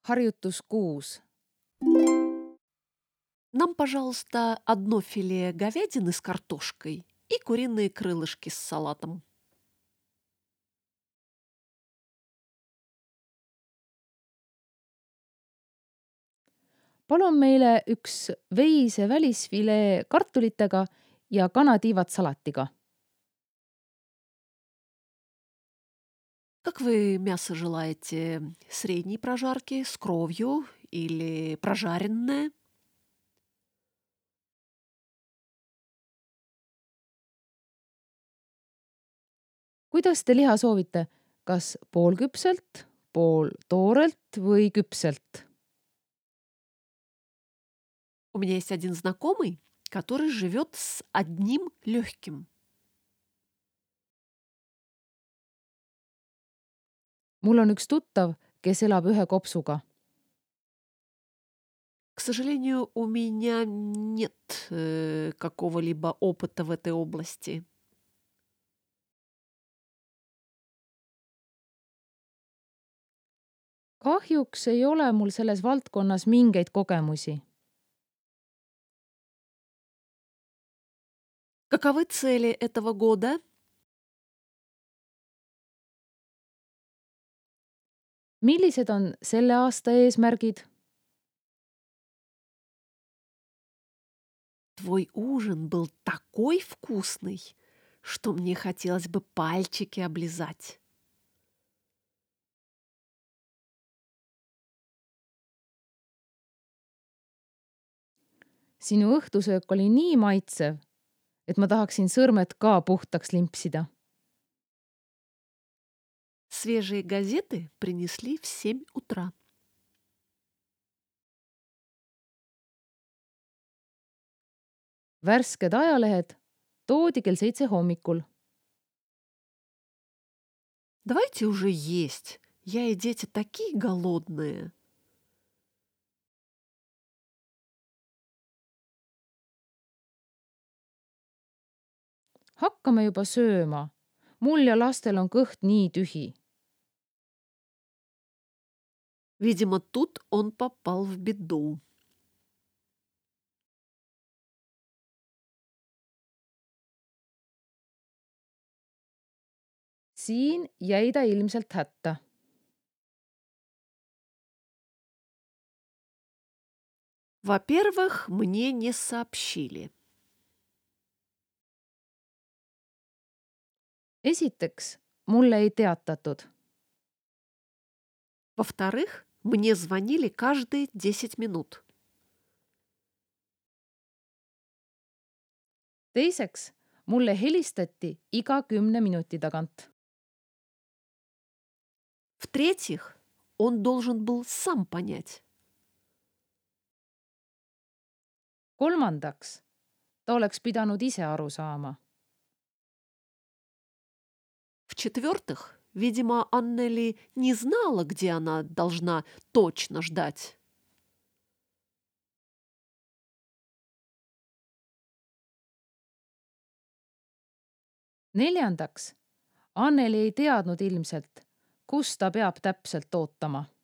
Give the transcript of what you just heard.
Harjutus 6. Нам, пожалуйста, одно филе говядины с картошкой и куриные крылышки с салатом. Palun meile üks veise välisfilee kartulitega ja kanatiivad salatiga. Как вы мясо желаете? Средней прожарки, с кровью или прожаренное? Kuidas te liha soovite? Kas poolküpselt, pooltoorelt või küpselt? У меня есть один знакомый, который живет с одним легким. Mul on üks tuttav, kes elab ühe kopsuga. К сожалению, у меня нет какого-либо опыта в этой области. Kahjuks ei ole mul selles valdkonnas mingeid kogemusi. Каковы цели этого года? Millised on selle aasta eesmärgid? Твой ужин был такой вкусный, что мне хотелось бы пальчики облизать. Sinu õhtusöök oli nii maitsev, et ma tahaksin sõrmed ka puhtaks limpsida. Свежие газеты принесли в 7 утра. Värsked ajalehed toodi kell 7 hommikul. Давайте уже есть. Я и дети такие голодные. Hakkame juba sööma. Mul ja lastel on kõht nii tühi. Видимо, тут он попал в беду. Siin jäi ta ilmselt hätta. Во-первых, мне не сообщили. Esiteks, mulle ei teatatud. Во-вторых, мне звонили каждые 10 минут. Teiseks, mulle helistati iga 10 minuti tagant. В-третьих, он должен был сам понять. Kolmandaks, ta oleks pidanud ise aru saama. В-четвертых, видимо, Аннели не знала, где она должна точно ждать. Neljandaks, Anneli ei teadnud ilmselt, kus ta peab täpselt ootama.